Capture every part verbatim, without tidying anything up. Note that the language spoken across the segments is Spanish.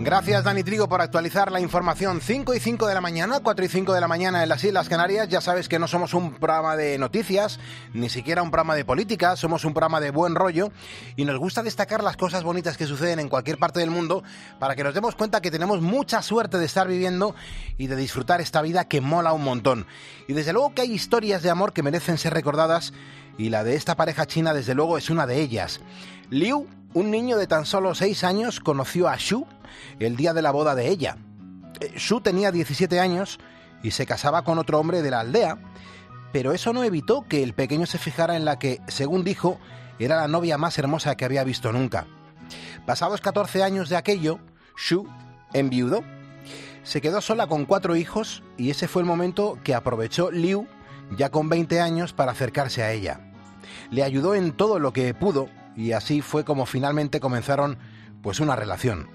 Gracias, Dani Trigo, por actualizar la información. cinco y cinco de la mañana, cuatro y cinco de la mañana en las Islas Canarias. Ya sabes que no somos un programa de noticias, ni siquiera un programa de política, somos un programa de buen rollo y nos gusta destacar las cosas bonitas que suceden en cualquier parte del mundo para que nos demos cuenta que tenemos mucha suerte de estar viviendo y de disfrutar esta vida que mola un montón. Y desde luego que hay historias de amor que merecen ser recordadas y la de esta pareja china desde luego es una de ellas. Liu, un niño de tan solo seis años, conoció a Xu el día de la boda de ella. Xu tenía diecisiete años y se casaba con otro hombre de la aldea, pero eso no evitó que el pequeño se fijara en la que, según dijo, era la novia más hermosa que había visto nunca. Pasados catorce años de aquello, Xu enviudó. Se quedó sola con cuatro hijos y ese fue el momento que aprovechó Liu, ya con veinte años, para acercarse a ella. Le ayudó en todo lo que pudo y así fue como finalmente comenzaron pues una relación.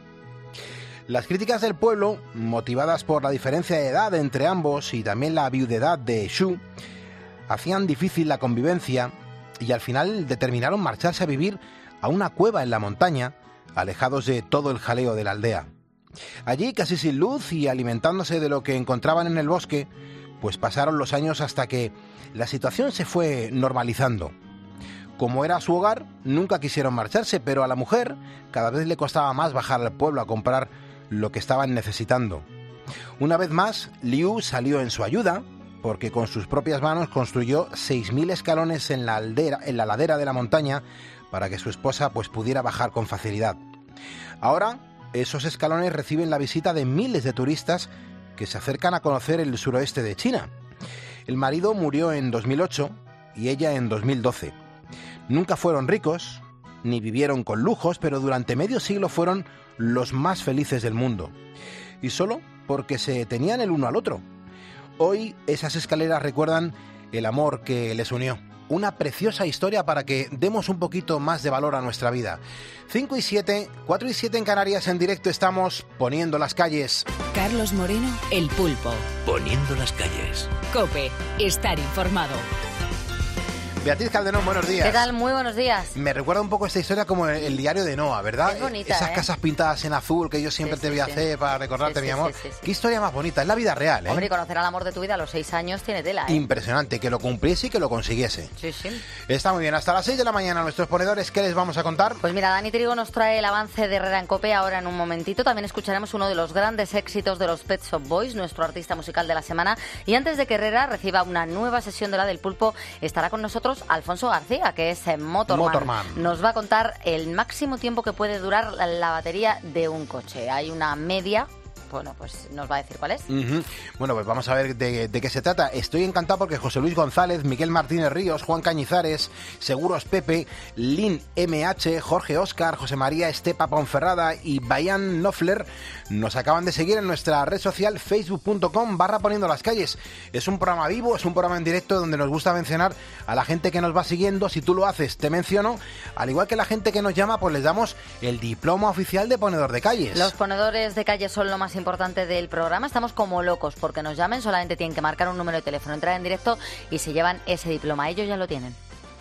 Las críticas del pueblo, motivadas por la diferencia de edad entre ambos y también la viudedad de Xu, hacían difícil la convivencia y al final determinaron marcharse a vivir a una cueva en la montaña, alejados de todo el jaleo de la aldea. Allí, casi sin luz y alimentándose de lo que encontraban en el bosque, pues pasaron los años hasta que la situación se fue normalizando. Como era su hogar, nunca quisieron marcharse, pero a la mujer cada vez le costaba más bajar al pueblo a comprar lo que estaban necesitando. Una vez más, Liu salió en su ayuda, porque con sus propias manos construyó seis mil escalones en la, aldera, en la ladera de la montaña para que su esposa pues, pudiera bajar con facilidad. Ahora, esos escalones reciben la visita de miles de turistas que se acercan a conocer el suroeste de China. El marido murió en dos mil ocho y ella en dos mil doce. Nunca fueron ricos, ni vivieron con lujos, pero durante medio siglo fueron los más felices del mundo. Y solo porque se tenían el uno al otro. Hoy esas escaleras recuerdan el amor que les unió. Una preciosa historia para que demos un poquito más de valor a nuestra vida. cinco y siete, cuatro y siete en Canarias, en directo estamos Poniendo las Calles. Carlos Moreno, El Pulpo. Poniendo las Calles. COPE, estar informado. Beatriz Calderón, buenos días. ¿Qué tal? Muy buenos días. Me recuerda un poco esta historia como el, el diario de Noah, ¿verdad? Es bonita, Esas ¿eh? casas pintadas en azul que yo siempre Sí, te sí, voy a sí. hacer para recordarte, Sí, mi sí, amor. sí, sí, sí. Qué historia más bonita, es la vida real, ¿eh? Hombre, y conocer al amor de tu vida a los seis años tiene tela, ¿eh? Impresionante, que lo cumpliese y que lo consiguiese. Sí, sí. Está muy bien, hasta las seis de la mañana nuestros ponedores, ¿qué les vamos a contar? Pues mira, Dani Trigo nos trae el avance de Herrera en COPE ahora en un momentito. También escucharemos uno de los grandes éxitos de los Pet Shop Boys, nuestro artista musical de la semana. Y antes de que Herrera reciba una nueva sesión de la del Pulpo, estará con nosotros Alfonso García, que es Motorman. Motorman. Nos va a contar el máximo tiempo que puede durar la, la batería de un coche. Hay una media. Bueno, pues nos va a decir cuál es. Uh-huh. Bueno, pues vamos a ver de, de qué se trata. Estoy encantado porque José Luis González, Miguel Martínez Ríos, Juan Cañizares, Seguros Pepe, Lin M H, Jorge Óscar, José María Estepa Ponferrada y Bayan Knofler nos acaban de seguir en nuestra red social facebook.com barra Poniendo las Calles. Es un programa vivo, es un programa en directo donde nos gusta mencionar a la gente que nos va siguiendo. Si tú lo haces, te menciono. Al igual que la gente que nos llama, pues les damos el diploma oficial de ponedor de calles. Los ponedores de calles son lo más importante del programa. Estamos como locos porque nos llamen. Solamente tienen que marcar un número de teléfono, entrar en directo y se llevan ese diploma. Ellos ya lo tienen.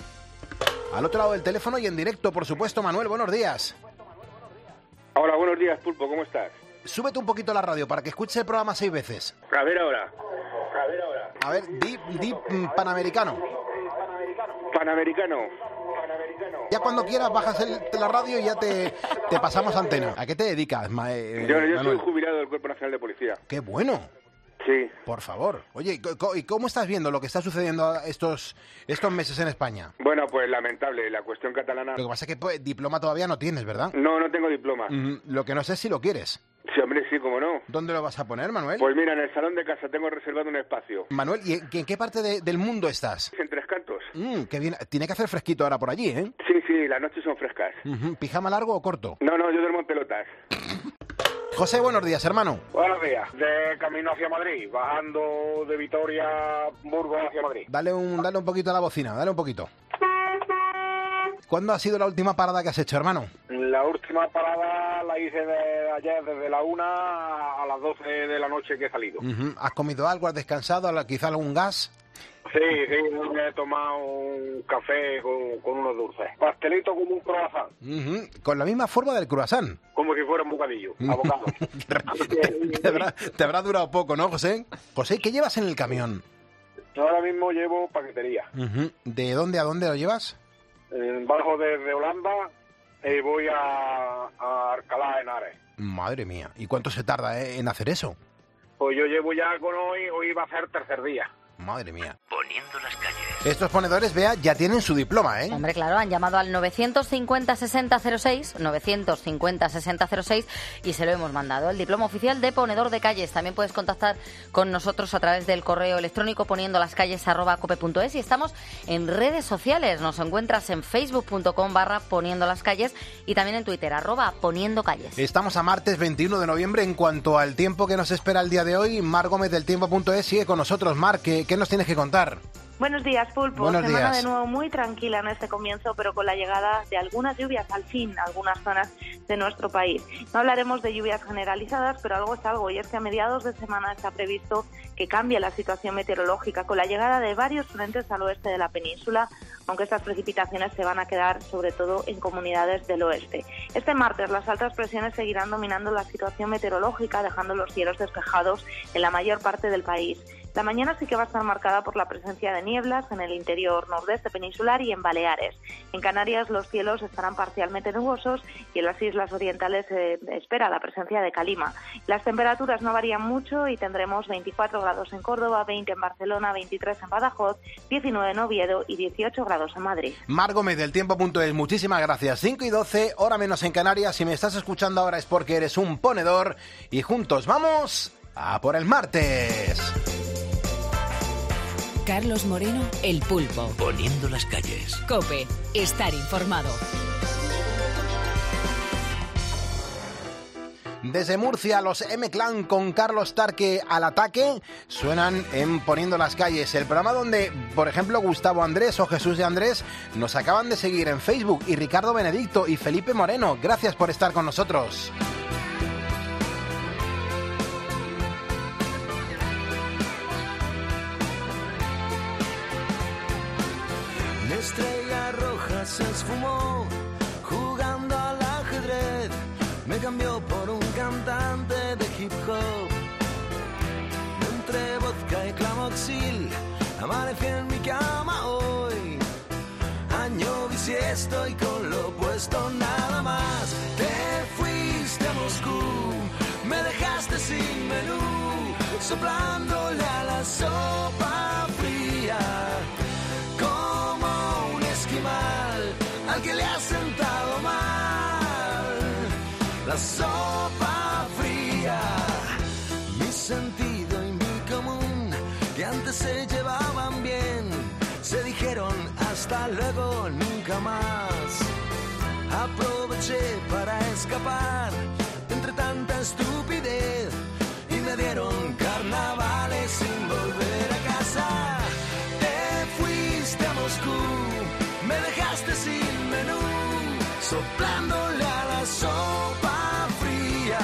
Al otro lado del teléfono y en directo, por supuesto, Manuel, buenos días. Hola, buenos días, Pulpo, ¿cómo estás? Súbete un poquito la radio para que escuches el programa seis veces. A ver ahora. A ver ahora. A ver, di, di mm, Panamericano. Panamericano. Ya cuando quieras bajas el, la radio y ya te, te pasamos antena. ¿A qué te dedicas, ma, eh, Yo, yo Manuel? soy jubilado del Cuerpo Nacional de Policía. ¡Qué bueno! Sí. Por favor. Oye, ¿y cómo estás viendo lo que está sucediendo estos, estos meses en España? Bueno, pues lamentable, la cuestión catalana... Lo que pasa es que pues, diploma todavía no tienes, ¿verdad? No, no tengo diploma. Mm, lo que no sé es si lo quieres. Sí, hombre, sí, cómo no. ¿Dónde lo vas a poner, Manuel? Pues mira, en el salón de casa tengo reservado un espacio. Manuel, ¿y en, en qué parte de, del mundo estás? En Tres Cantos. Mm, qué bien. Tiene que hacer fresquito ahora por allí, ¿eh? Sí, sí, las noches son frescas. Uh-huh. ¿Pijama largo o corto? No, no, yo duermo en pelotas. José, buenos días, hermano. Buenos días. De camino hacia Madrid, bajando de Vitoria, Burgos hacia Madrid. Dale un, dale un poquito a la bocina, dale un poquito. ¿Cuándo ha sido la última parada que has hecho, hermano? La última parada la hice de ayer desde la una a las doce de la noche que he salido. Uh-huh. ¿Has comido algo? ¿Has descansado? ¿Quizá algún gas? Sí, sí, me he tomado un café con, con unos dulces. Pastelito como un croissant. Uh-huh. Con la misma forma del croissant. Como si fuera un bocadillo, abocado. te, te, habrá, te habrá durado poco, ¿no, José? José, ¿qué llevas en el camión? Ahora mismo llevo paquetería. Uh-huh. ¿De dónde a dónde lo llevas? Eh, bajo desde Holanda y voy a, a Alcalá de Henares. Madre mía. ¿Y cuánto se tarda eh, en hacer eso? Pues yo llevo ya con hoy, hoy va a ser tercer día. Madre mía. Poniendo las calles. Estos ponedores, Bea, ya tienen su diploma, ¿eh? Hombre, claro, han llamado al novecientos cincuenta sesenta cero seis, novecientos cincuenta sesenta cero seis y se lo hemos mandado. El diploma oficial de ponedor de calles. También puedes contactar con nosotros a través del correo electrónico poniendo las calles arroba cope punto es y estamos en redes sociales. Nos encuentras en facebook punto com barra poniendo las calles y también en Twitter, arroba poniendo calles. Estamos a martes veintiuno de noviembre. En cuanto al tiempo que nos espera el día de hoy, Mar Gómez del tiempo punto es sigue con nosotros. Mar, ¿qué, qué nos tienes que contar? Buenos días, Pulpo. Buenos Semana días. de nuevo muy tranquila en este comienzo, pero con la llegada de algunas lluvias al fin, algunas zonas de nuestro país. No hablaremos de lluvias generalizadas, pero algo es algo, y es que a mediados de semana está previsto que cambie la situación meteorológica con la llegada de varios frentes al oeste de la península, aunque estas precipitaciones se van a quedar sobre todo en comunidades del oeste. Este martes las altas presiones seguirán dominando la situación meteorológica, dejando los cielos despejados en la mayor parte del país. La mañana sí que va a estar marcada por la presencia de nieblas en el interior nordeste peninsular y en Baleares. En Canarias los cielos estarán parcialmente nubosos y en las islas orientales se espera la presencia de calima. Las temperaturas no varían mucho y tendremos veinticuatro grados en Córdoba, veinte en Barcelona, veintitrés en Badajoz, diecinueve en Oviedo y dieciocho grados en Madrid. Mar Gómez del tiempo punto es, muchísimas gracias. cinco y doce, hora menos en Canarias. Si me estás escuchando ahora es porque eres un ponedor y juntos vamos a por el martes. Carlos Moreno, El Pulpo. Poniendo las calles. COPE, estar informado. Desde Murcia, los M-Clan con Carlos Tarque al ataque suenan en Poniendo las calles, el programa donde, por ejemplo, Gustavo Andrés o Jesús de Andrés nos acaban de seguir en Facebook, y Ricardo Benedicto y Felipe Moreno. Gracias por estar con nosotros. Mi estrella roja se esfumó jugando al ajedrez, me cambió por un cantante de hip hop. Entre vodka y clamoxil amanecí en mi cama hoy, año bisiesto y con lo opuesto nada más. Te fuiste a Moscú, me dejaste sin menú, soplándole a la sopa fría, como un esquimal al que le ha sentado mal la sopa fría. Mi sentido y mi común, que antes se llevaban bien, se dijeron hasta luego, nunca más. Aproveché para escapar entre tanta estupidez y me dieron carnavales sin volver a casa. Te fuiste a Moscú, me dejaste sin menú, soplándole a la sopa fría,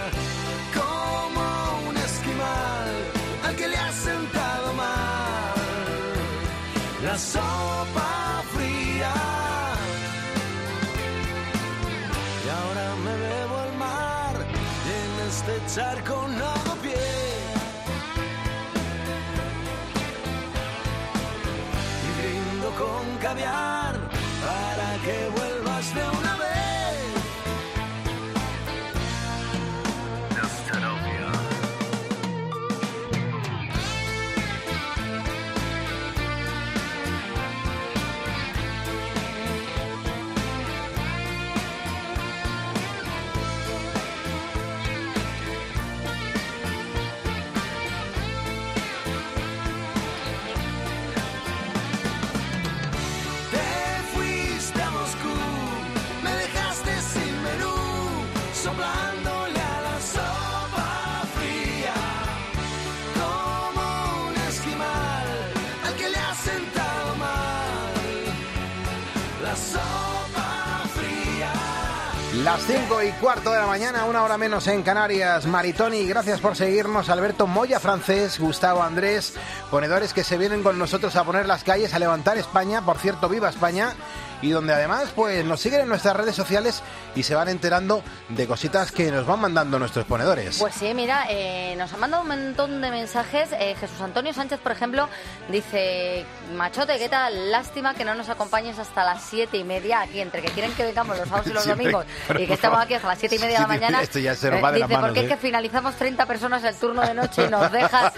como un esquimal al que le ha sentado mal la sopa fría. Y ahora me bebo el mar y en este charco no hago pie. Y brindo con caviar para que vuelvas de una vez. Te Las cinco y cuarto de la mañana, una hora menos en Canarias. Maritoni, gracias por seguirnos. Alberto Moya, francés, Gustavo Andrés, ponedores que se vienen con nosotros a poner las calles, a levantar España. Por cierto, viva España. Y donde además pues nos siguen en nuestras redes sociales y se van enterando de cositas que nos van mandando nuestros ponedores. Pues sí, mira, eh, nos han mandado un montón de mensajes. eh, Jesús Antonio Sánchez, por ejemplo, dice: Machote, ¿qué tal? Lástima que no nos acompañes hasta las siete y media aquí, entre que quieren que vengamos los sábados y los Siempre, domingos pero y que por estamos favor. aquí hasta las siete y media de la mañana. Esto ya se nos va de dice, las manos, porque ¿eh? es que finalizamos treinta personas el turno de noche y nos dejas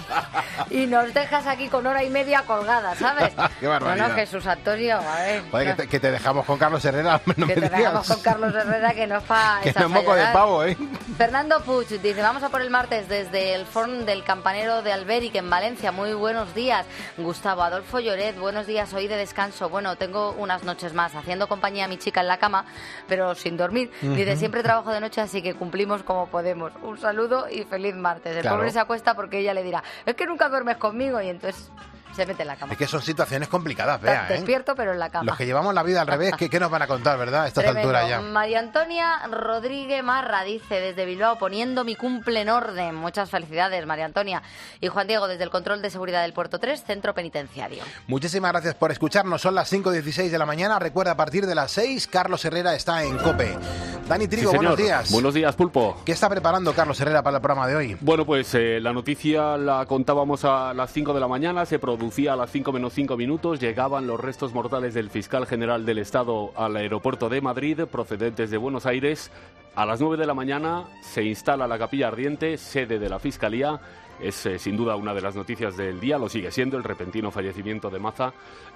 y nos dejas aquí con hora y media colgada, ¿sabes? Qué barbaridad. Bueno, Jesús Antonio, a ver. Joder, que, te, que te dejamos con Carlos Herrera, no que me te digas. dejamos con Carlos Herrera, que no es pa' Que esa no es moco de fallada. pavo, ¿eh? Fernando Puig dice: vamos a por el martes desde el Forn del Campanero de Alberic en Valencia. Muy buenos días. Gustavo Adolfo Lloret, buenos días, hoy de descanso. Bueno, tengo unas noches más haciendo compañía a mi chica en la cama, pero sin dormir. Uh-huh. Dice: siempre trabajo de noche, así que cumplimos como podemos. Un saludo y feliz martes. El claro. pobre se acuesta porque ella le dirá: es que nunca duermes conmigo, y entonces se mete en la cama. Es que son situaciones complicadas, vea, ¿eh? Despierto, pero en la cama. Los que llevamos la vida al revés, ¿qué, qué nos van a contar, verdad? A estas Tremendo. alturas ya. María Antonia Rodríguez Marra dice desde Bilbao: poniendo mi cumple en orden. Muchas felicidades, María Antonia. Y Juan Diego desde el control de seguridad del Puerto tres, Centro Penitenciario. Muchísimas gracias por escucharnos. Son las cinco dieciséis de la mañana. Recuerda, a partir de las seis, Carlos Herrera está en COPE. Dani Trigo, sí, buenos días. Buenos días, Pulpo. ¿Qué está preparando Carlos Herrera para el programa de hoy? Bueno, pues eh, la noticia la contábamos a las cinco de la mañana, se producía a las cinco menos cinco minutos, llegaban los restos mortales del fiscal general del Estado al aeropuerto de Madrid, procedentes de Buenos Aires. A las nueve de la mañana se instala la capilla ardiente, sede de la Fiscalía. Es eh, sin duda una de las noticias del día, lo sigue siendo, el repentino fallecimiento de Maza,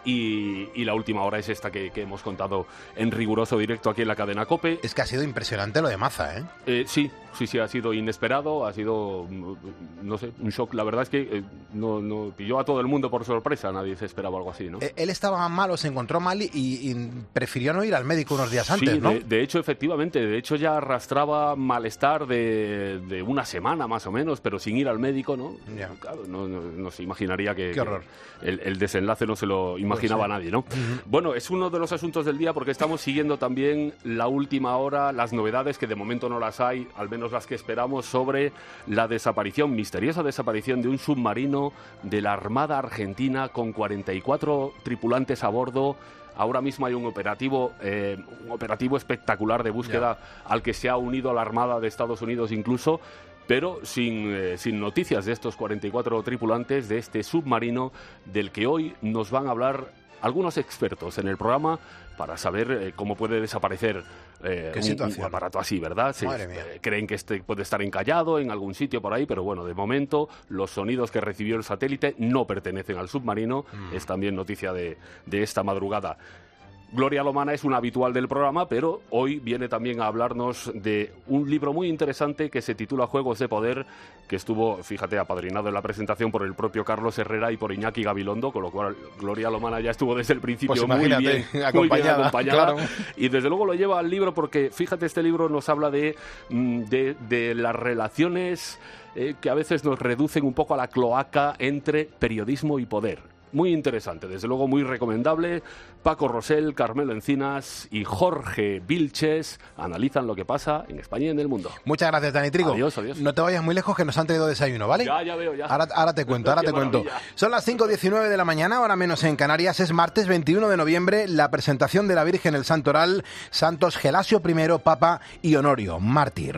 y, y la última hora es esta que, que hemos contado en riguroso directo aquí en la cadena COPE. Es que ha sido impresionante lo de Maza, ¿eh? Eh, sí, sí, sí, ha sido inesperado, ha sido, no sé, un shock. La verdad es que eh, no, no pilló a todo el mundo por sorpresa, nadie se esperaba algo así, ¿no? Eh, él estaba malo, se encontró mal y, y prefirió no ir al médico unos días antes, sí, ¿no? De, de hecho, efectivamente, de hecho ya arrastraba malestar de, de una semana más o menos, pero sin ir al médico, ¿no? Ya. Claro, no, no, no se imaginaría que, Qué horror. que el, el desenlace no se lo imaginaba Pues sí. nadie, ¿no? Uh-huh. Bueno, es uno de los asuntos del día porque estamos siguiendo también la última hora, las novedades, que de momento no las hay, al menos las que esperamos, sobre la desaparición, misteriosa desaparición de un submarino de la Armada Argentina con cuarenta y cuatro tripulantes a bordo. Ahora mismo hay un operativo, eh, un operativo espectacular de búsqueda yeah. al que se ha unido la Armada de Estados Unidos incluso, pero sin, eh, sin noticias de estos cuarenta y cuatro tripulantes de este submarino del que hoy nos van a hablar algunos expertos en el programa para saber eh, cómo puede desaparecer eh, un, un aparato así, ¿verdad? Sí, eh, creen que este puede estar encallado en algún sitio por ahí, pero bueno, de momento los sonidos que recibió el satélite no pertenecen al submarino, mm. es también noticia de, de esta madrugada. Gloria Lomana es una habitual del programa, pero hoy viene también a hablarnos de un libro muy interesante que se titula Juegos de Poder, que estuvo, fíjate, apadrinado en la presentación por el propio Carlos Herrera y por Iñaki Gabilondo, con lo cual Gloria Lomana ya estuvo desde el principio pues muy, bien, acompañada, muy bien acompañada. Claro. Y desde luego lo lleva al libro porque, fíjate, este libro nos habla de, de, de las relaciones eh, que a veces nos reducen un poco a la cloaca entre periodismo y poder. Muy interesante, desde luego muy recomendable. Paco Rosell, Carmelo Encinas y Jorge Vilches analizan lo que pasa en España y en el mundo. Muchas gracias, Dani Trigo. Adiós, adiós. No te vayas muy lejos, que nos han traído desayuno, ¿vale? Ya, ya veo, ya. Ahora, ahora te cuento, ahora te cuento. Son las cinco diecinueve de la mañana, ahora menos en Canarias. Es martes veintiuno de noviembre, la presentación de la Virgen el Santoral, Santos Gelasio I, Papa y Honorio, mártir.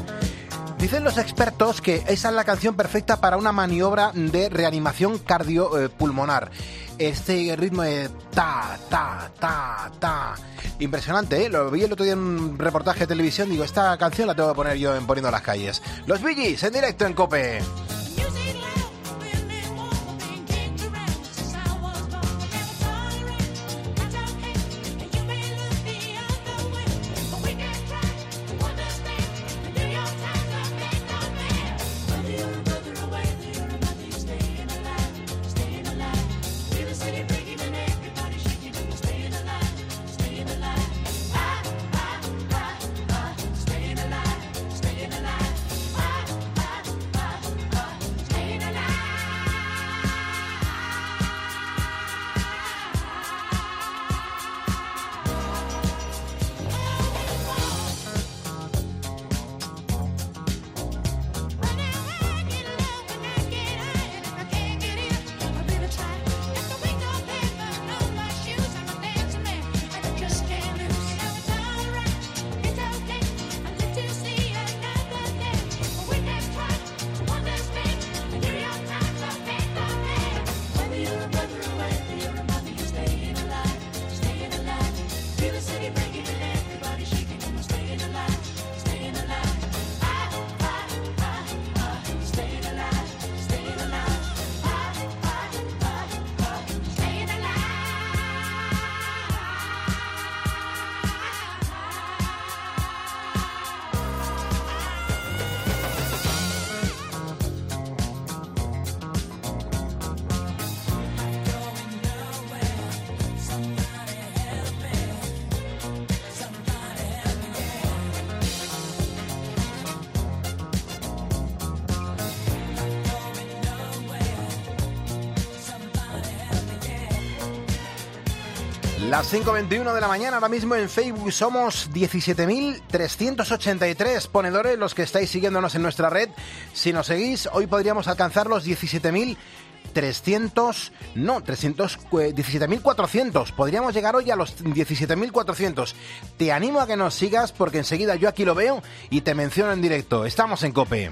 Dicen los expertos que esa es la canción perfecta para una maniobra de reanimación cardiopulmonar. Este ritmo de ta, ta, ta, ta. Impresionante, ¿eh? Lo vi el otro día en un reportaje de televisión. Digo, esta canción la tengo que poner yo en Poniendo las Calles. Los Bee Gees en directo en COPE. Las cinco veintiuno de la mañana, ahora mismo en Facebook somos diecisiete mil trescientos ochenta y tres ponedores los que estáis siguiéndonos en nuestra red. Si nos seguís, hoy podríamos alcanzar los diecisiete mil trescientos, no, trescientos, diecisiete mil cuatrocientos. Podríamos llegar hoy a los diecisiete mil cuatrocientos. Te animo a que nos sigas porque enseguida yo aquí lo veo y te menciono en directo. Estamos en COPE.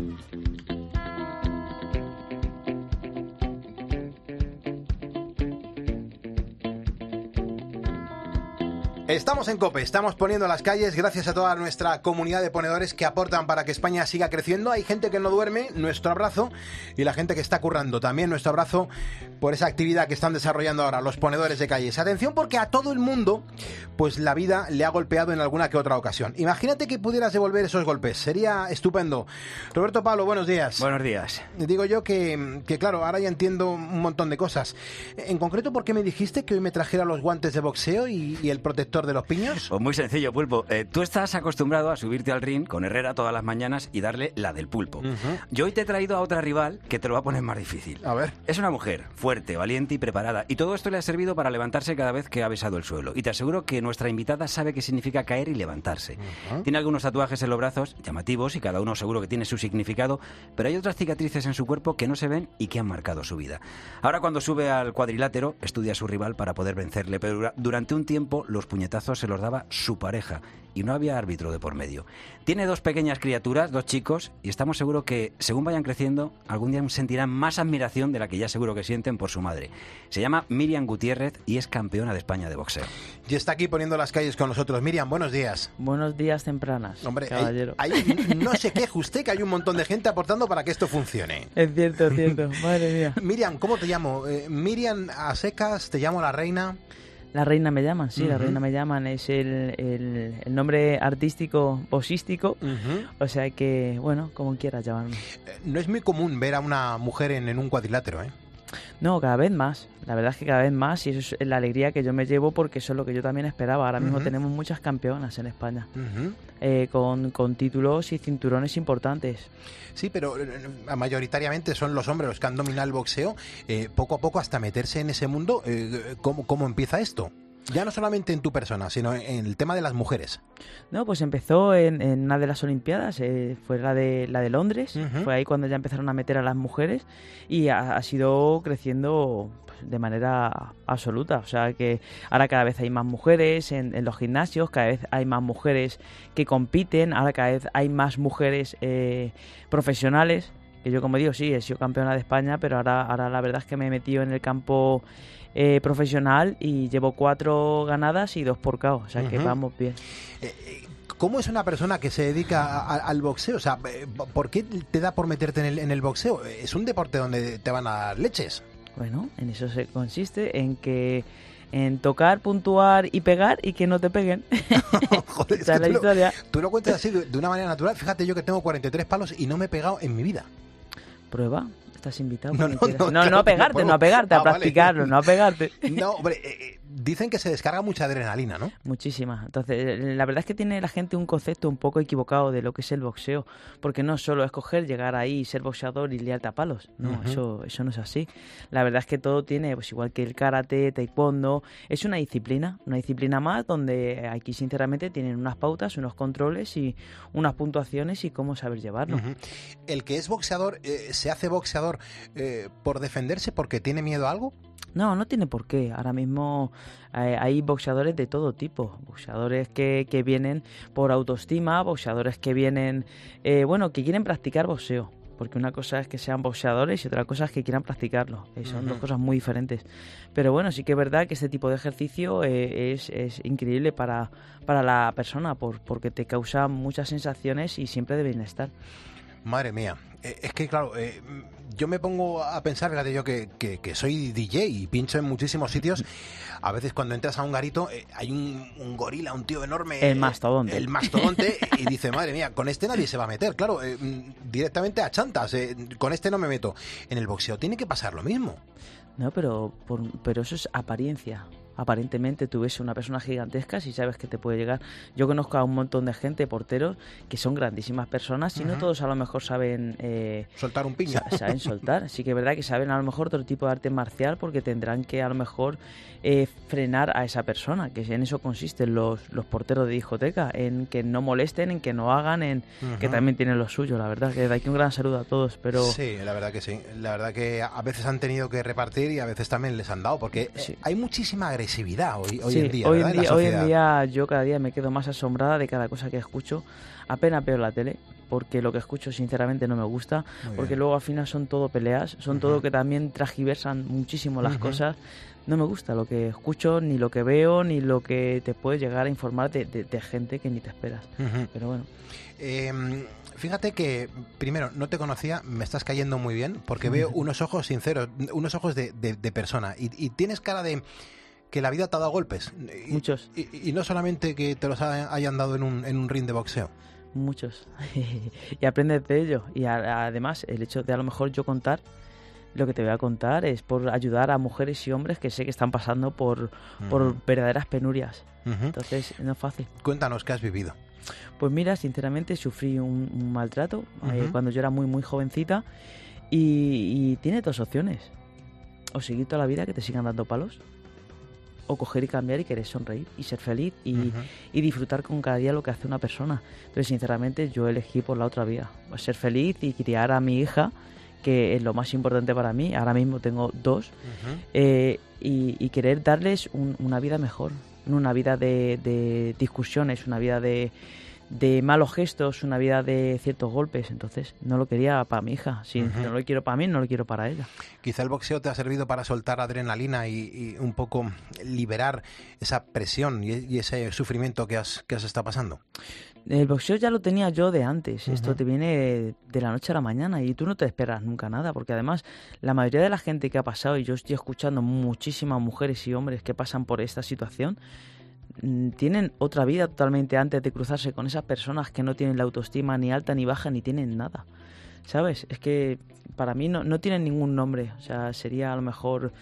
Estamos en COPE, estamos poniendo las calles gracias a toda nuestra comunidad de ponedores que aportan para que España siga creciendo. Hay gente que no duerme, nuestro abrazo, y la gente que está currando, también nuestro abrazo por esa actividad que están desarrollando ahora los ponedores de calles. Atención porque a todo el mundo, pues la vida le ha golpeado en alguna que otra ocasión. Imagínate que pudieras devolver esos golpes, sería estupendo. Roberto Pablo, buenos días. Buenos días. Digo yo que, que claro, ahora ya entiendo un montón de cosas. En concreto, ¿por qué me dijiste que hoy me trajera los guantes de boxeo y, y el protector de los piños? Pues muy sencillo, Pulpo. Eh, tú estás acostumbrado a subirte al ring con Herrera todas las mañanas y darle la del pulpo. Uh-huh. Yo hoy te he traído a otra rival que te lo va a poner más difícil. A ver. Es una mujer fuerte, valiente y preparada. Y todo esto le ha servido para levantarse cada vez que ha besado el suelo. Y te aseguro que nuestra invitada sabe qué significa caer y levantarse. Uh-huh. Tiene algunos tatuajes en los brazos, llamativos, y cada uno seguro que tiene su significado. Pero hay otras cicatrices en su cuerpo que no se ven y que han marcado su vida. Ahora, cuando sube al cuadrilátero, estudia a su rival para poder vencerle. Pero durante un tiempo los puñetazos se los daba su pareja y no había árbitro de por medio. Tiene dos pequeñas criaturas, dos chicos, y estamos seguros que según vayan creciendo algún día sentirán más admiración de la que ya seguro que sienten por su madre. Se llama Miriam Gutiérrez y es campeona de España de boxeo. Y está aquí poniendo las calles con nosotros. Miriam, buenos días. Buenos días tempranas, hombre, caballero. Hay, hay, no se queje usted que hay un montón de gente aportando para que esto funcione. Es cierto, es cierto. Madre mía. Miriam, ¿cómo te llamo? Eh, Miriam a secas, te llamo la reina. La reina me llaman, sí, uh-huh. La reina me llaman, es el, el, el nombre artístico boxístico, uh-huh. O sea que, bueno, como quieras llamarme. No es muy común ver a una mujer en, en un cuadrilátero, ¿eh? No, cada vez más, la verdad es que cada vez más, y eso es la alegría que yo me llevo porque eso es lo que yo también esperaba. Ahora mismo uh-huh. tenemos muchas campeonas en España, uh-huh. eh, con, con títulos y cinturones importantes. Sí, pero mayoritariamente son los hombres los que han dominado el boxeo. Eh, poco a poco, hasta meterse en ese mundo, eh, ¿cómo, ¿cómo empieza esto? Ya no solamente en tu persona, sino en el tema de las mujeres. No, pues empezó en, en una de las Olimpiadas, eh, fue la de la de Londres, uh-huh. Fue ahí cuando ya empezaron a meter a las mujeres y ha, ha sido creciendo de manera absoluta. O sea que ahora cada vez hay más mujeres en, en los gimnasios, cada vez hay más mujeres que compiten, ahora cada vez hay más mujeres eh, profesionales. Que yo, como digo, sí, he sido campeona de España, pero ahora, ahora la verdad es que me he metido en el campo eh, profesional y llevo cuatro ganadas y dos por K O, o sea uh-huh. que vamos bien. Eh, ¿Cómo es una persona que se dedica a, a, al boxeo? O sea, ¿por qué te da por meterte en el, en el boxeo? ¿Es un deporte donde te van a dar leches? Bueno, en eso se consiste, en que en tocar, puntuar y pegar y que no te peguen. Joder, esa es la tú historia. Lo, tú lo cuentas así de, de una manera natural. Fíjate, yo que tengo cuarenta y tres palos y no me he pegado en mi vida. Prueba. Estás invitado. No, no, no, no, claro, no a pegarte, no, no a pegarte, ah, a practicarlo, vale. No a pegarte. No, hombre, eh, dicen que se descarga mucha adrenalina, ¿no? Muchísima. Entonces, la verdad es que tiene la gente un concepto un poco equivocado de lo que es el boxeo, porque no solo es coger, llegar ahí, ser boxeador y liarte a palos. No, uh-huh. eso, eso no es así. La verdad es que todo tiene, pues igual que el karate, taekwondo, es una disciplina, una disciplina más donde aquí sinceramente tienen unas pautas, unos controles y unas puntuaciones y cómo saber llevarlo. Uh-huh. El que es boxeador, eh, ¿se hace boxeador eh, por defenderse porque tiene miedo a algo? No, no tiene por qué. Ahora mismo eh, hay boxeadores de todo tipo. Boxeadores que, que vienen por autoestima, boxeadores que vienen, eh, bueno, que quieren practicar boxeo. Porque una cosa es que sean boxeadores y otra cosa es que quieran practicarlo. Eh, son uh-huh. dos cosas muy diferentes. Pero bueno, sí que es verdad que este tipo de ejercicio eh, es, es increíble para, para la persona por, porque te causa muchas sensaciones y siempre de bienestar. Madre mía, eh, es que claro, eh, yo me pongo a pensar, fíjate yo que, que, que soy D J y pincho en muchísimos sitios. A veces cuando entras a un garito eh, hay un, un gorila, un tío enorme. El mastodonte. Eh, el mastodonte y dice, madre mía, con este nadie se va a meter. Claro, eh, directamente a chantas, eh, con este no me meto. En el boxeo tiene que pasar lo mismo. No, pero, por, pero eso es apariencia. aparentemente tú ves una persona gigantesca si sabes que te puede llegar. Yo conozco a un montón de gente, porteros, que son grandísimas personas y uh-huh. no todos a lo mejor saben... Eh, soltar un piña. Sa- saben soltar. Sí que es verdad que saben a lo mejor otro tipo de arte marcial porque tendrán que a lo mejor eh, frenar a esa persona, que en eso consisten los, los porteros de discoteca, en que no molesten, en que no hagan, en uh-huh. que también tienen lo suyo, la verdad. Que de aquí un gran saludo a todos, pero... Sí, la verdad que sí. La verdad que a veces han tenido que repartir y a veces también les han dado, porque sí. hay muchísima agresividad hoy, hoy sí, en día, hoy ¿verdad? en día, en la hoy en día yo cada día me quedo más asombrada de cada cosa que escucho. Apenas veo la tele, porque lo que escucho sinceramente no me gusta, Muy porque bien. luego al final son todo peleas, son uh-huh. todo que también transgiversan muchísimo las uh-huh. cosas. No me gusta lo que escucho, ni lo que veo, ni lo que te puede llegar a informar de, de, de gente que ni te esperas. Uh-huh. Pero bueno. Eh, fíjate que, primero, no te conocía, me estás cayendo muy bien, porque uh-huh. veo unos ojos sinceros, unos ojos de, de, de persona, y, y tienes cara de... que la vida te ha dado golpes. Y, Muchos. Y, y no solamente que te los ha, hayan dado en un, en un ring de boxeo. Muchos. Y aprendes de ello. Y a, además, el hecho de a lo mejor yo contar, lo que te voy a contar es por ayudar a mujeres y hombres que sé que están pasando por, uh-huh. por verdaderas penurias. Uh-huh. Entonces, no es fácil. Cuéntanos qué has vivido. Pues mira, sinceramente sufrí un, un maltrato uh-huh. eh, cuando yo era muy, muy jovencita. Y, y tiene dos opciones. O seguir toda la vida que te sigan dando palos, o coger y cambiar y querer sonreír y ser feliz y, uh-huh. y disfrutar con cada día lo que hace una persona. Entonces, sinceramente, yo elegí por la otra vía, ser feliz y criar a mi hija, que es lo más importante para mí. Ahora mismo tengo dos, uh-huh. eh, y, y querer darles un, una vida mejor, no una vida de, de discusiones, una vida de, de malos gestos, una vida de ciertos golpes. Entonces, no lo quería para mi hija. Si uh-huh. no lo quiero para mí, no lo quiero para ella. Quizá el boxeo te ha servido para soltar adrenalina y, y un poco liberar esa presión y, y ese sufrimiento que has, que has estado pasando. El boxeo ya lo tenía yo de antes. Uh-huh. Esto te viene de la noche a la mañana y tú no te esperas nunca nada, porque además la mayoría de la gente que ha pasado, y yo estoy escuchando muchísimas mujeres y hombres que pasan por esta situación, tienen otra vida totalmente antes de cruzarse con esas personas que no tienen la autoestima ni alta ni baja ni tienen nada, ¿sabes? Es que para mí no, no tienen ningún nombre. O sea, sería a lo mejor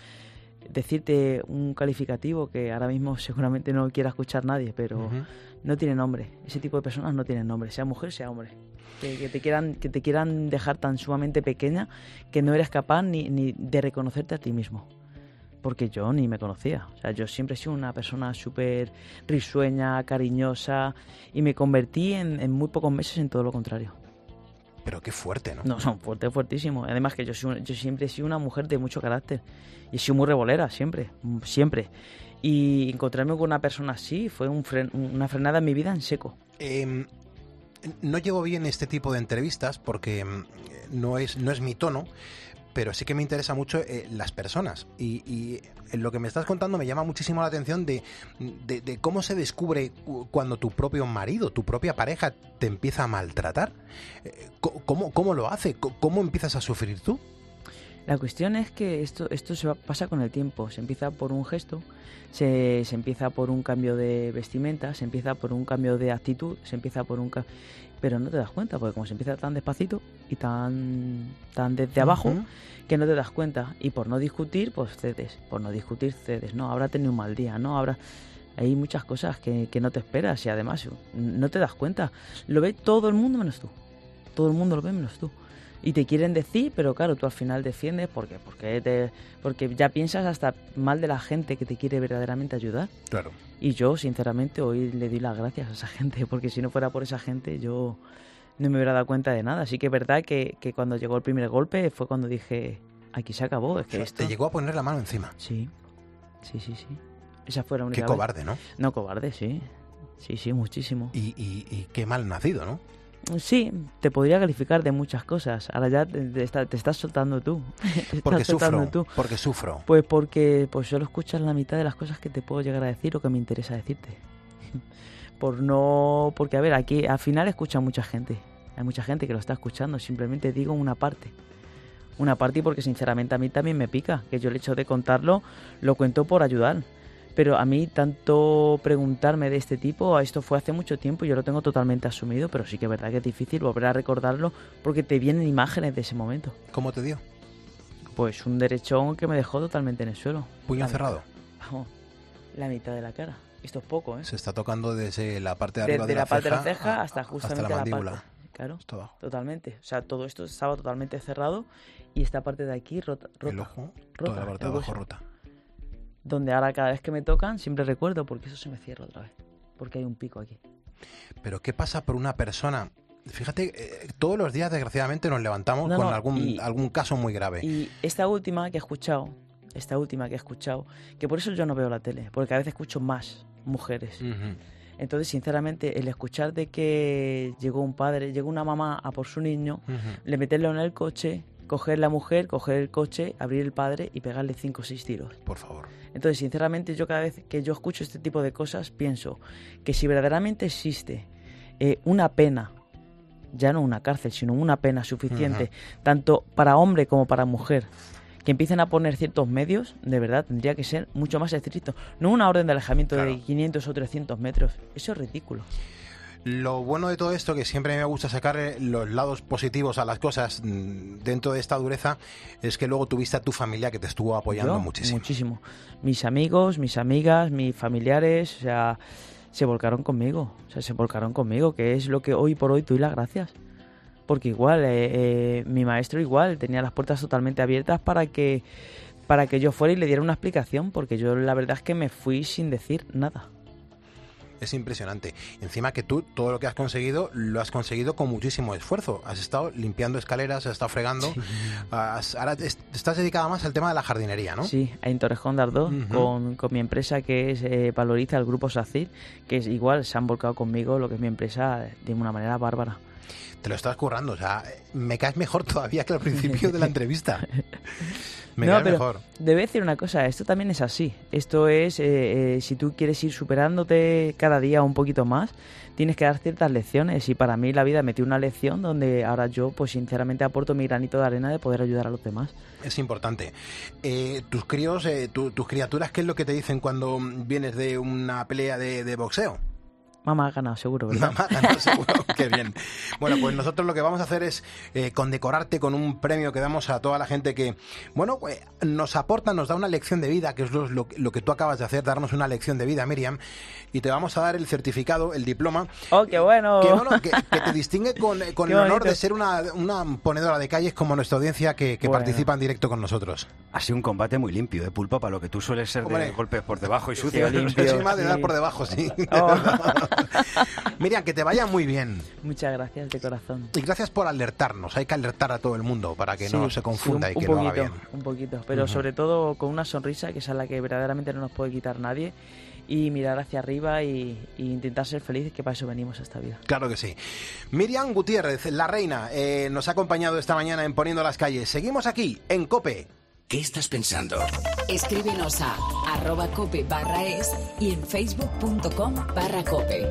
decirte un calificativo que ahora mismo seguramente no quiera escuchar nadie, pero uh-huh. no tiene nombre. Ese tipo de personas no tienen nombre, sea mujer, sea hombre. Que, que, te quieran, que te quieran dejar tan sumamente pequeña que no eres capaz ni, ni de reconocerte a ti mismo. Porque yo ni me conocía. O sea, yo siempre he sido una persona súper risueña, cariñosa, y me convertí en, en muy pocos meses en todo lo contrario. Pero qué fuerte, ¿no? No, son fuerte, fuertísimo. Además que yo, soy, yo siempre he sido una mujer de mucho carácter. Y he sido muy revolera, siempre, siempre. Y encontrarme con una persona así fue un fren, una frenada en mi vida en seco. Eh, no llevo bien este tipo de entrevistas porque no es, no es mi tono, pero sí que me interesa mucho eh, las personas. Y, y lo que me estás contando me llama muchísimo la atención de, de, de cómo se descubre cuando tu propio marido, tu propia pareja te empieza a maltratar. ¿Cómo, cómo lo hace? ¿Cómo empiezas a sufrir tú? La cuestión es que esto, esto se va, pasa con el tiempo. Se empieza por un gesto, se, se empieza por un cambio de vestimenta, se empieza por un cambio de actitud, se empieza por un... Ca... Pero no te das cuenta, porque como se empieza tan despacito y tan, tan desde abajo, uh-huh. que no te das cuenta. Y por no discutir, pues cedes. Por no discutir, cedes. No, habrá tenido un mal día, no, habrá... Hay muchas cosas que, que no te esperas y además no te das cuenta. Lo ve todo el mundo menos tú. Todo el mundo lo ve menos tú. Y te quieren decir, pero claro, tú al final defiendes porque porque te, porque ya piensas hasta mal de la gente que te quiere verdaderamente ayudar. Claro. Y yo, sinceramente, hoy le doy las gracias a esa gente, porque si no fuera por esa gente, yo no me hubiera dado cuenta de nada. Así que es verdad que, que cuando llegó el primer golpe fue cuando dije, aquí se acabó. Es que o sea, esto... Te llegó a poner la mano encima. Sí, sí, sí, sí. Esa fue la única Qué vez. cobarde, ¿no? No, cobarde, sí. Sí, sí, muchísimo. Y, y, y qué mal nacido, ¿no? Sí, te podría calificar de muchas cosas. Ahora ya te, te, está, te estás soltando tú. Te porque estás sufro, tú. porque sufro. Pues porque pues solo escuchas la mitad de las cosas que te puedo llegar a decir o que me interesa decirte. Por no... Porque, a ver, aquí al final escucha mucha gente. Hay mucha gente que lo está escuchando. Simplemente digo una parte. Una parte y porque sinceramente a mí también me pica. Que yo el hecho de contarlo lo cuento por ayudar. Pero a mí tanto preguntarme de este tipo, esto fue hace mucho tiempo y yo lo tengo totalmente asumido, pero sí que es verdad que es difícil volver a recordarlo porque te vienen imágenes de ese momento. ¿Cómo te dio? Pues un derechón que me dejó totalmente en el suelo. ¿Puño cerrado? Vamos, La mitad de la cara. Esto es poco, ¿eh? Se está tocando desde la parte de arriba desde de la, la parte ceja, de la ceja hasta justamente hasta la la mandíbula. parte. Claro, Esto abajo. totalmente. O sea, todo esto estaba totalmente cerrado y esta parte de aquí rota. rota El ojo, rota, toda la parte el de abajo hueso. rota. Donde ahora cada vez que me tocan siempre recuerdo porque eso se me cierra otra vez. Porque hay un pico aquí. Pero ¿qué pasa por una persona? Fíjate, eh, todos los días desgraciadamente nos levantamos No, con no, algún, y- algún caso muy grave. Y esta última que he escuchado, esta última que he escuchado, que por eso yo no veo la tele, porque a veces escucho más mujeres. Ujú. Entonces, sinceramente, el escuchar de que llegó un padre, llegó una mamá a por su niño, Ujú. le meterlo en el coche, coger la mujer, coger el coche, abrir el padre y pegarle cinco o seis tiros. Por favor. Entonces, sinceramente, yo cada vez que yo escucho este tipo de cosas, pienso que si verdaderamente existe eh, una pena, ya no una cárcel, sino una pena suficiente, Ujú. tanto para hombre como para mujer, que empiecen a poner ciertos medios, de verdad, tendría que ser mucho más estricto. No una orden de alejamiento Claro. de quinientos o trescientos metros. Eso es ridículo. Lo bueno de todo esto, que siempre me gusta sacar los lados positivos a las cosas mm, dentro de esta dureza, es que luego tuviste a tu familia que te estuvo apoyando Yo, muchísimo. Muchísimo. Mis amigos, mis amigas, mis familiares, o sea, se volcaron conmigo. O sea, se volcaron conmigo, que es lo que hoy por hoy doy las gracias. Porque igual, eh, eh, mi maestro igual tenía las puertas totalmente abiertas para que, para que yo fuera y le diera una explicación, porque yo la verdad es que me fui sin decir nada. Es impresionante. Encima que tú, todo lo que has conseguido, lo has conseguido con muchísimo esfuerzo. Has estado limpiando escaleras, has estado fregando. Sí. Has- ahora es- estás dedicada más al tema de la jardinería, ¿no? Sí, en Torrejón de Ardoz, Ujú. con, con mi empresa que es eh, Valoriza, el grupo SACIR, que es igual, se han volcado conmigo, lo que es mi empresa, de una manera bárbara. Te lo estás currando. O sea, me caes mejor todavía que al principio de la entrevista. Me No, caes pero mejor. debo decir una cosa, esto también es así. Esto es, eh, eh, si tú quieres ir superándote cada día un poquito más, tienes que dar ciertas lecciones. Y para mí la vida metió una lección donde ahora yo, pues sinceramente, aporto mi granito de arena de poder ayudar a los demás. Es importante. Eh, tus críos, eh, tu- tus criaturas, ¿qué es lo que te dicen cuando vienes de una pelea de, de boxeo? Mamá ha ganado, seguro, ¿verdad? Mamá, no, seguro. Qué bien. Bueno, pues nosotros lo que vamos a hacer es eh, condecorarte con un premio que damos a toda la gente que, bueno, eh, nos aporta, nos da una lección de vida, que es lo, lo, lo que tú acabas de hacer, darnos una lección de vida, Miriam, y te vamos a dar el certificado, el diploma. ¡Oh, qué bueno! Que, bueno, que, que te distingue con, con Qué el honor bonito. de ser una, una ponedora de calles como nuestra audiencia que, que Bueno. participa en directo con nosotros. Ha sido un combate muy limpio, ¿eh, Pulpa? Para lo que tú sueles ser Hombre. de golpes por debajo y Sí, sucio. limpio, Yo soy más de dar por debajo, sí. Oh. Miriam, que te vaya muy bien. Muchas gracias, de corazón. Y gracias por alertarnos. Hay que alertar a todo el mundo para que Sí, no se confunda sí, y un, que un lo haga poquito, bien. un poquito, pero Ujú. sobre todo con una sonrisa, que es a la que verdaderamente no nos puede quitar nadie, y mirar hacia arriba y, y intentar ser felices, que para eso venimos a esta vida. Claro que sí. Miriam Gutiérrez, la reina, eh, nos ha acompañado esta mañana en Poniendo las Calles. Seguimos aquí, en COPE. ¿Qué estás pensando? Escríbenos a arroba cope barra es y en facebook punto com barra cope.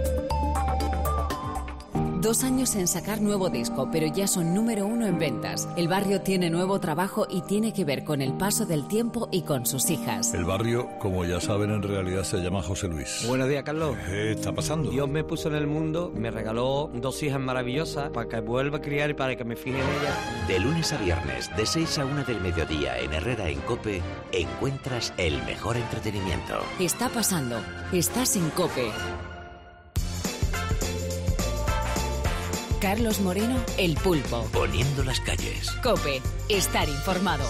Dos años en sacar nuevo disco, pero ya son número uno en ventas. El barrio tiene nuevo trabajo y tiene que ver con el paso del tiempo y con sus hijas. El barrio, como ya saben, en realidad se llama José Luis. Buenos días, Carlos. ¿Qué está pasando? Dios me puso en el mundo, me regaló dos hijas maravillosas para que vuelva a criar y para que me fije en ellas. De lunes a viernes, de seis a una del mediodía en Herrera en COPE, encuentras el mejor entretenimiento. Está pasando. Estás en Cope. Carlos Moreno, El Pulpo. Poniendo las calles. Cope. Estar informado.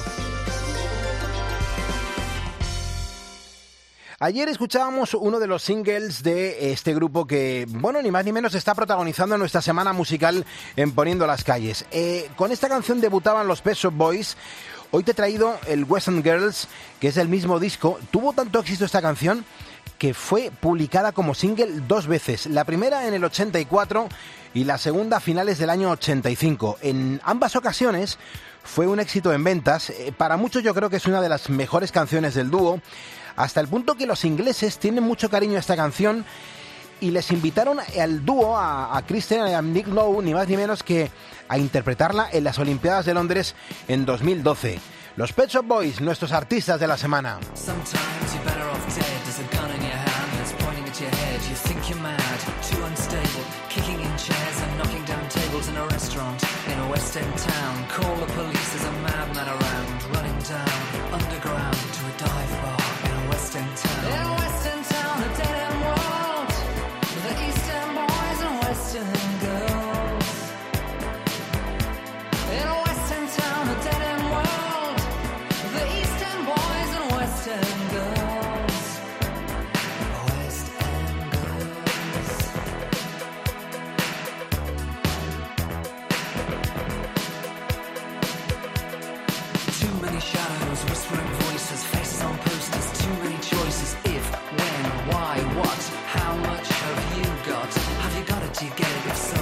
Ayer escuchábamos uno de los singles de este grupo que, bueno, ni más ni menos está protagonizando nuestra semana musical en Poniendo las Calles. Eh, con esta canción debutaban los Pet Shop Boys. Hoy te he traído el Western Girls, que es del mismo disco. Tuvo tanto éxito esta canción que fue publicada como single dos veces. La primera en el ochenta y cuatro y la segunda a finales del año ochenta y cinco. En ambas ocasiones fue un éxito en ventas. Eh, para muchos yo creo que es una de las mejores canciones del dúo, hasta el punto que los ingleses tienen mucho cariño a esta canción y les invitaron al dúo, a, a Kristen y a Nick Lowe, ni más ni menos que a interpretarla en las Olimpiadas de Londres en dos mil doce. Los Pet Shop Boys, nuestros artistas de la semana. Sometimes you're better off dead. There's a gun in your hand that's pointing at your head. You think you're mad, too unstable, kicking in chairs and knocking down tables in a restaurant in a West End town. Call the police, there's a madman around, running down underground to a dive bar in a West End town. In a West End town.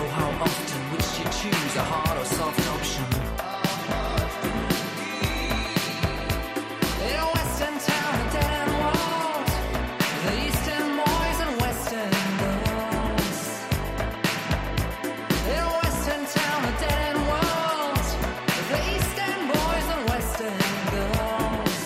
how often, which you choose, a hard or soft option. In a western town, a dead end world, the eastern boys and western girls. In a western town, a dead end world, the eastern boys and western girls.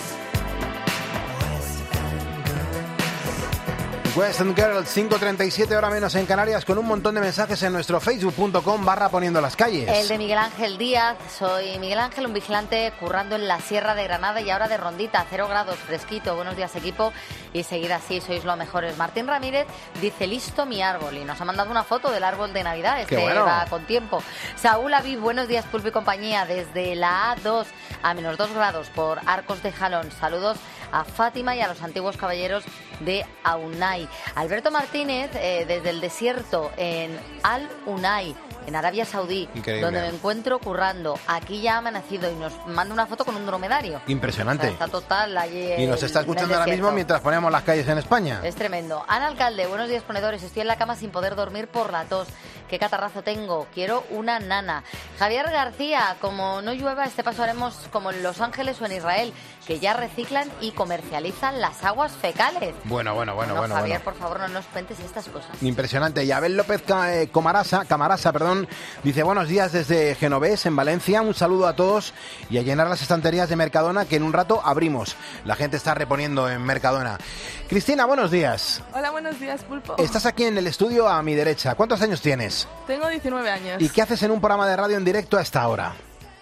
Western Girls, cinco treinta y siete, hora menos en Canarias, con un montón de mensajes en nuestro facebook punto com barra poniendo las calles. El de Miguel Ángel Díaz. Soy Miguel Ángel, un vigilante currando en la Sierra de Granada y ahora de Rondita, cero grados, fresquito. Buenos días, equipo, y seguid así, sois lo mejores. Martín Ramírez dice, listo mi árbol, y nos ha mandado una foto del árbol de Navidad. Este bueno. va con tiempo. Saúl Aviv, buenos días, Pulpo y compañía, desde la A dos a menos dos grados por Arcos de Jalón. Saludos a Fátima y a los antiguos caballeros de Aunay. Alberto Martínez, eh, desde el desierto en Al Unay, en Arabia Saudí, Increíble. donde me encuentro currando. Aquí ya ha amanecido y nos manda una foto con un dromedario. Impresionante. O sea, está total allí. Y nos está en el escuchando ahora desierto. mismo mientras ponemos las calles en España. Es tremendo. Ana Alcalde, buenos días, ponedores. Estoy en la cama sin poder dormir por la tos. Qué catarrazo tengo. Quiero una nana. Javier García, como no llueva, este paso haremos como en Los Ángeles o en Israel, que ya reciclan y comercializan las aguas fecales. Bueno, bueno, bueno, no, bueno. Javier, bueno. por favor, no nos cuentes estas cosas. Impresionante. Y Abel López Ca- eh, Camarasa, Camarasa, perdón, dice, buenos días desde Genovés, en Valencia. Un saludo a todos y a llenar las estanterías de Mercadona, que en un rato abrimos. La gente está reponiendo en Mercadona. Cristina, buenos días. Hola, buenos días, Pulpo. Estás aquí en el estudio a mi derecha. ¿Cuántos años tienes? Tengo diecinueve años. ¿Y qué haces en un programa de radio en directo a esta hora?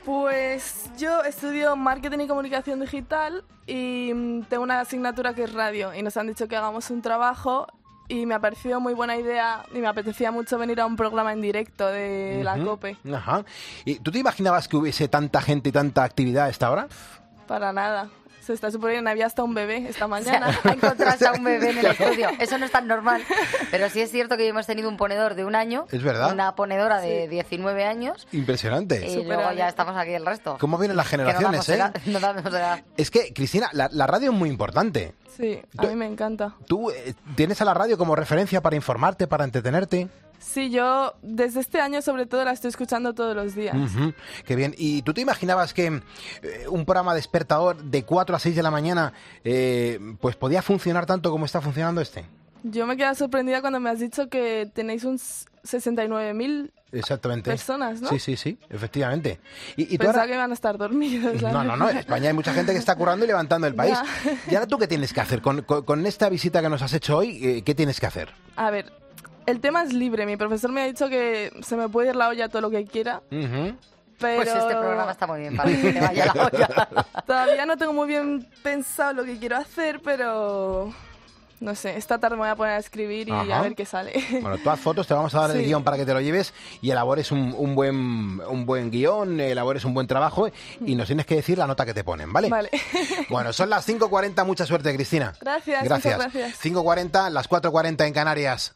Pues yo estudio marketing y comunicación digital y mm, tengo una asignatura que es radio y nos han dicho que hagamos un trabajo y me ha parecido muy buena idea y me apetecía mucho venir a un programa en directo de la Ujú. COPE. Ajá. ¿Y tú te imaginabas que hubiese tanta gente y tanta actividad a esta hora? Para nada. Se está suponiendo, había hasta un bebé esta mañana. Ha encontrado a un bebé en el estudio. Eso no es tan normal. Pero sí es cierto que hoy hemos tenido un ponedor de un año. Es verdad. Una ponedora de diecinueve años. Impresionante. Y luego ya estamos aquí el resto. ¿Cómo vienen las Que no generaciones, damos eh? edad, no damos edad. Es que, Cristina, la, la radio es muy importante. Sí, a mí me encanta. ¿Tú eh, tienes a la radio como referencia para informarte, para entretenerte? Sí, yo desde este año sobre todo la estoy escuchando todos los días. Ujú, qué bien. ¿Y tú te imaginabas que eh, un programa despertador de cuatro a seis de la mañana eh, pues podía funcionar tanto como está funcionando este? Yo me quedé sorprendida cuando me has dicho que tenéis un sesenta y nueve mil Exactamente. personas, ¿no? Sí, sí, sí, efectivamente. ¿Y, y tú Pensaba ahora- que iban a estar dormidos. la No, no, no. En verdad. España hay mucha gente que está currando y levantando el país. Ya. ¿Y ahora tú qué tienes que hacer? Con, con- con esta visita que nos has hecho hoy, eh, ¿qué tienes que hacer? A ver, el tema es libre. Mi profesor me ha dicho que se me puede ir la olla todo lo que quiera, Ujú. pero... Pues este programa está muy bien para que te vaya la olla. Todavía no tengo muy bien pensado lo que quiero hacer, pero... No sé, esta tarde me voy a poner a escribir y Ajá. a ver qué sale. Bueno, tú haz fotos, te vamos a dar el Sí. guión para que te lo lleves y elabores un, un buen un buen guión, elabores un buen trabajo y nos tienes que decir la nota que te ponen, ¿vale? Vale. Bueno, son las cinco cuarenta, mucha suerte, Cristina. Gracias, Gracias. muchas gracias. cinco cuarenta, las cuatro cuarenta en Canarias.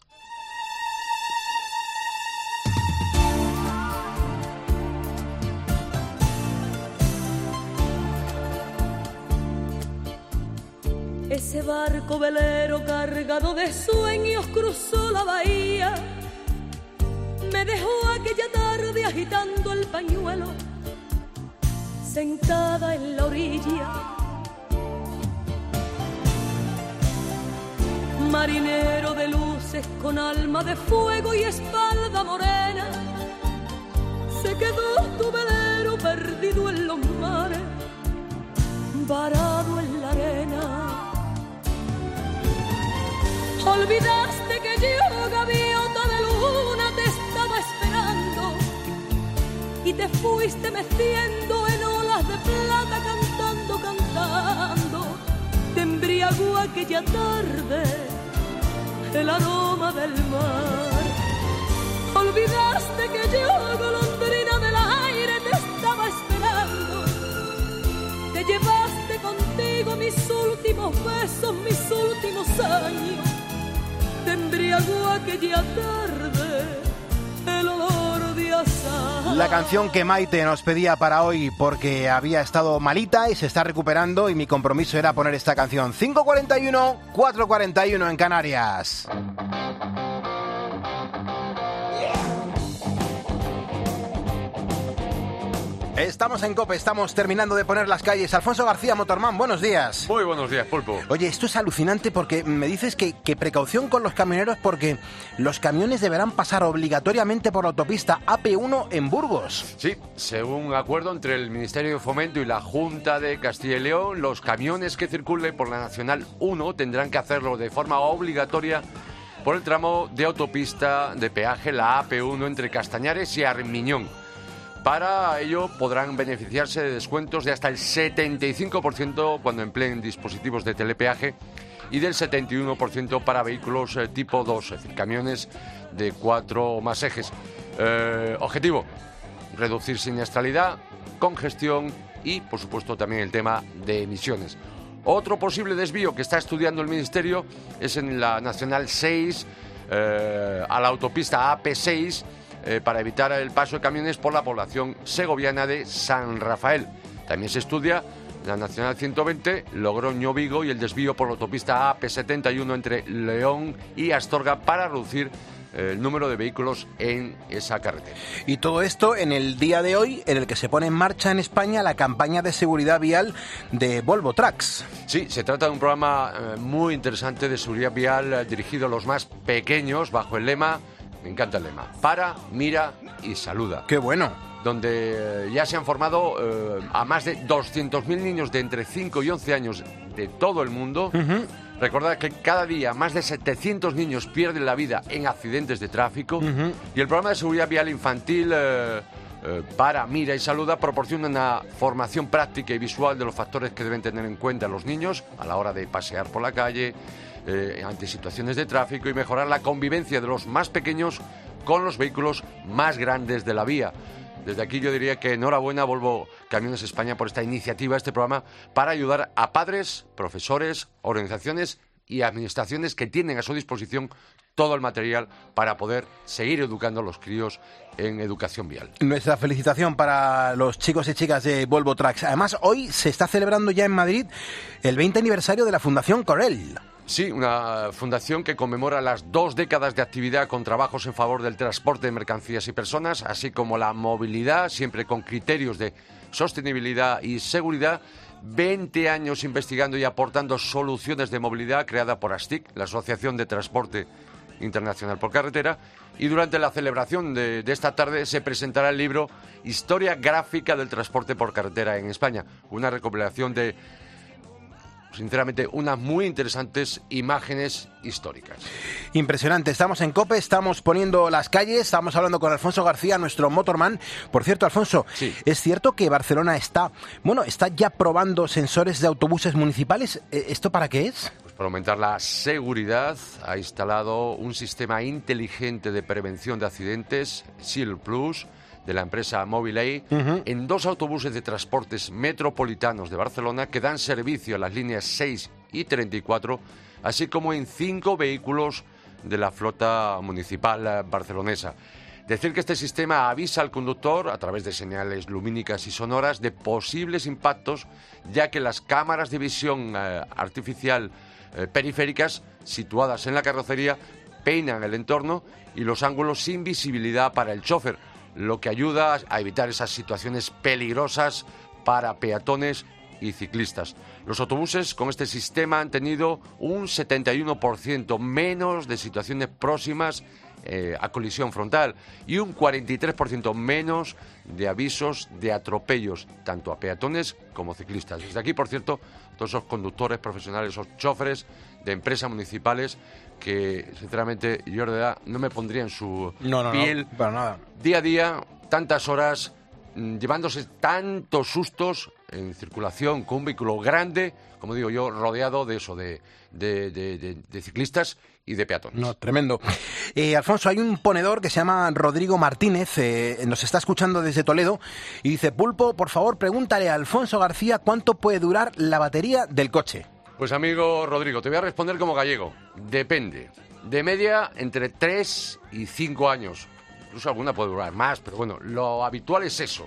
Ese barco velero cargado de sueños cruzó la bahía. Me dejó aquella tarde agitando el pañuelo, sentada en la orilla. Marinero de luces con alma de fuego y espalda morena, se quedó tu velero perdido en los mares, varado en la arena. Olvidaste que yo, gaviota de luna, te estaba esperando y te fuiste meciendo en olas de plata, cantando, cantando. Te embriagó aquella tarde el aroma del mar. Olvidaste que yo, golondrina del aire, te estaba esperando. Te llevaste contigo mis últimos besos, mis últimos años. Te embriagó aquella tarde el olor de azahar. La canción que Maite nos pedía para hoy porque había estado malita y se está recuperando y mi compromiso era poner esta canción. cinco cuarenta y uno, cuatro cuarenta y uno en Canarias. Estamos en COPE, estamos terminando de poner las calles. Alfonso García, Motorman, buenos días. Muy buenos días, Pulpo. Oye, esto es alucinante porque me dices que, que precaución con los camioneros porque los camiones deberán pasar obligatoriamente por la autopista A P uno en Burgos. Sí, según un acuerdo entre el Ministerio de Fomento y la Junta de Castilla y León, los camiones que circulen por la Nacional uno tendrán que hacerlo de forma obligatoria por el tramo de autopista de peaje, la A P uno, entre Castañares y Armiñón. Para ello podrán beneficiarse de descuentos de hasta el setenta y cinco por ciento cuando empleen dispositivos de telepeaje y del setenta y uno por ciento para vehículos eh, tipo dos, es decir, camiones de cuatro o más ejes. Eh, objetivo, reducir siniestralidad, congestión y, por supuesto, también el tema de emisiones. Otro posible desvío que está estudiando el Ministerio es en la Nacional seis, eh, a la autopista A P seis, Eh, para evitar el paso de camiones por la población segoviana de San Rafael. También se estudia la Nacional ciento veinte, Logroño-Vigo, y el desvío por la autopista A P setenta y uno entre León y Astorga para reducir eh, el número de vehículos en esa carretera. Y todo esto en el día de hoy en el que se pone en marcha en España la campaña de seguridad vial de Volvo Trucks. Sí, se trata de un programa eh, muy interesante de seguridad vial eh, dirigido a los más pequeños bajo el lema, me encanta el lema, para, mira y saluda. ¡Qué bueno! Donde eh, ya se han formado eh, a más de doscientos mil niños de entre cinco y once años de todo el mundo. Uh-huh. Recordad que cada día más de setecientos niños pierden la vida en accidentes de tráfico. Uh-huh. Y el programa de seguridad vial infantil eh, eh, para, mira y saluda proporciona una formación práctica y visual de los factores que deben tener en cuenta los niños a la hora de pasear por la calle, Eh, ante situaciones de tráfico, y mejorar la convivencia de los más pequeños con los vehículos más grandes de la vía. Desde aquí yo diría que enhorabuena Volvo Camiones España por esta iniciativa, este programa, para ayudar a padres, profesores, organizaciones y administraciones que tienen a su disposición todo el material para poder seguir educando a los críos en educación vial. Nuestra felicitación para los chicos y chicas de Volvo Trucks. Además, hoy se está celebrando ya en Madrid el veinte aniversario de la Fundación Corel. Sí, una fundación que conmemora las dos décadas de actividad con trabajos en favor del transporte de mercancías y personas, así como la movilidad, siempre con criterios de sostenibilidad y seguridad. veinte años investigando y aportando soluciones de movilidad, creada por ASTIC, la Asociación de Transporte Internacional por Carretera. Y durante la celebración de, de esta tarde se presentará el libro Historia Gráfica del Transporte por Carretera en España, una recopilación de, sinceramente, unas muy interesantes imágenes históricas. Impresionante. Estamos en COPE, estamos poniendo las calles, estamos hablando con Alfonso García, nuestro motorman. Por cierto, Alfonso, sí. ¿Es cierto que Barcelona está, bueno, está ya probando sensores de autobuses municipales? ¿Esto para qué es? Pues para aumentar la seguridad ha instalado un sistema inteligente de prevención de accidentes, SIL Plus, de la empresa Mobileye, uh-huh. en dos autobuses de transportes metropolitanos de Barcelona que dan servicio a las líneas seis y treinta y cuatro, así como en cinco vehículos de la flota municipal barcelonesa. Decir que este sistema avisa al conductor, a través de señales lumínicas y sonoras, de posibles impactos, ya que las cámaras de visión eh, artificial eh, periféricas, situadas en la carrocería, peinan el entorno y los ángulos sin visibilidad para el chofer, lo que ayuda a evitar esas situaciones peligrosas para peatones y ciclistas. Los autobuses con este sistema han tenido un setenta y uno por ciento menos de situaciones próximas eh, a colisión frontal y un cuarenta y tres por ciento menos de avisos de atropellos, tanto a peatones como ciclistas. Desde aquí, por cierto, todos esos conductores profesionales, esos choferes de empresas municipales que, sinceramente, yo de verdad no me pondría en su no, no, piel no, para nada. Día a día, tantas horas, mmm, llevándose tantos sustos en circulación con un vehículo grande, como digo yo, rodeado de eso, de, de, de, de, de ciclistas y de peatones. No, tremendo. Eh, Alfonso, hay un ponedor que se llama Rodrigo Martínez, eh, nos está escuchando desde Toledo, y dice: Pulpo, por favor, pregúntale a Alfonso García cuánto puede durar la batería del coche. Pues amigo Rodrigo, te voy a responder como gallego. Depende. De media, entre tres y cinco años. Incluso alguna puede durar más, pero bueno, lo habitual es eso.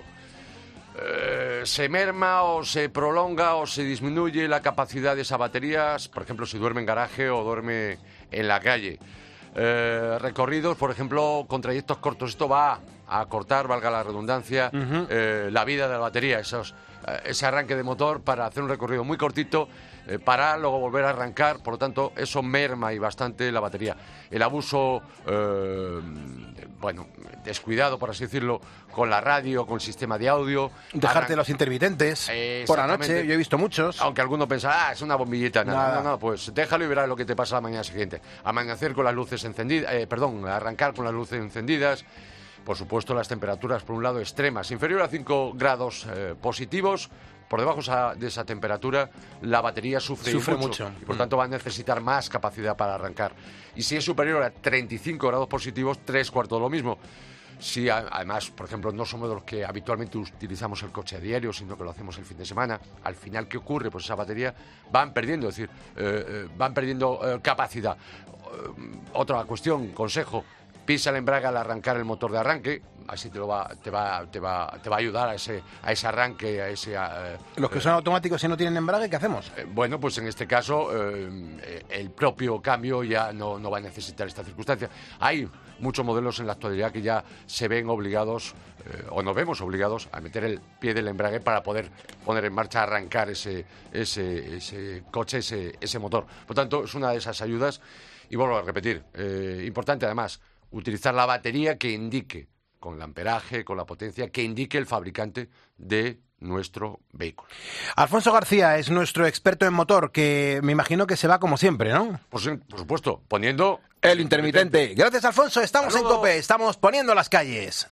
Eh, se merma o se prolonga o se disminuye la capacidad de esa batería, por ejemplo, si duerme en garaje o duerme en la calle. eh, recorridos, por ejemplo, con trayectos cortos. Esto va a acortar, valga la redundancia, uh-huh. eh, la vida de la batería, esos, eh, ese arranque de motor para hacer un recorrido muy cortito, eh, parar, luego volver a arrancar. Por lo tanto, eso merma y bastante la batería. El abuso, eh, bueno, descuidado, por así decirlo, con la radio, con el sistema de audio. Dejarte los intermitentes eh, por la noche, yo he visto muchos. Aunque algunos pensarán, ah, es una bombillita. Nada, nada. No, no, pues déjalo y verás lo que te pasa la mañana siguiente. Amanecer con las luces encendidas, eh, perdón, arrancar con las luces encendidas. Por supuesto, las temperaturas, por un lado, extremas. Inferior a cinco grados eh, positivos, por debajo de esa temperatura, la batería sufre, sufre mucho, mucho. Y por tanto va a necesitar más capacidad para arrancar. Y si es superior a treinta y cinco grados positivos, tres cuartos de lo mismo. Si además, por ejemplo, no somos de los que habitualmente utilizamos el coche a diario, sino que lo hacemos el fin de semana, al final, ¿qué ocurre? Pues esa batería van perdiendo, es decir, eh, eh, van perdiendo eh, capacidad. Eh, otra cuestión, consejo. Pisa el embrague al arrancar el motor de arranque, así te lo va, te va, te va, te va a ayudar a ese, a ese arranque, a ese. Eh, Los que son automáticos y no tienen embrague, ¿qué hacemos? Eh, bueno, pues en este caso eh, el propio cambio ya no, no va a necesitar esta circunstancia. Hay muchos modelos en la actualidad que ya se ven obligados eh, o nos vemos obligados a meter el pie del embrague para poder poner en marcha, arrancar ese, ese, ese coche, ese, ese motor. Por tanto, es una de esas ayudas y vuelvo a repetir, eh, importante además. Utilizar la batería que indique, con el amperaje, con la potencia, que indique el fabricante de nuestro vehículo. Alfonso García es nuestro experto en motor, que me imagino que se va como siempre, ¿no? Por, por supuesto, poniendo... El intermitente. Gracias, Alfonso. Estamos en COPE, estamos poniendo las calles.